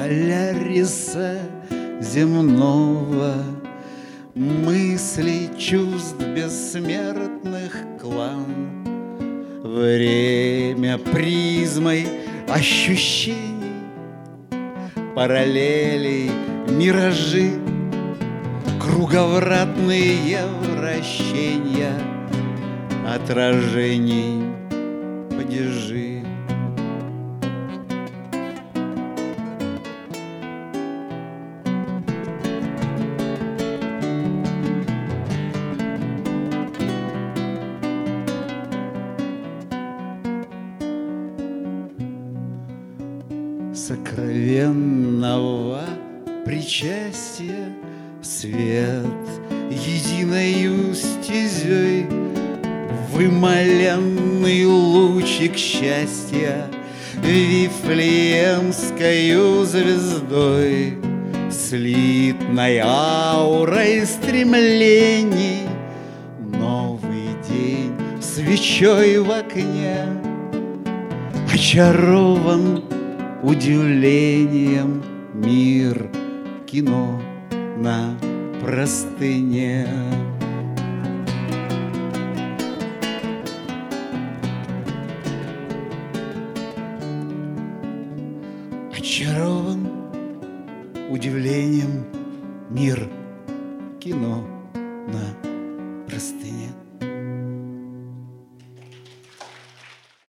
Поляриса земного, мыслей, чувств бессмертных клан. Время призмой ощущений, параллелей, миражи, круговратные вращения отражений падежи. Сокровенного причастия свет единою стезей, вымоленный лучик счастья вифлеемскою звездой, слитной аурой стремлений, новый день свечой в окне очарован удивлением мир кино на простыне. Очарован удивлением мир кино на простыне.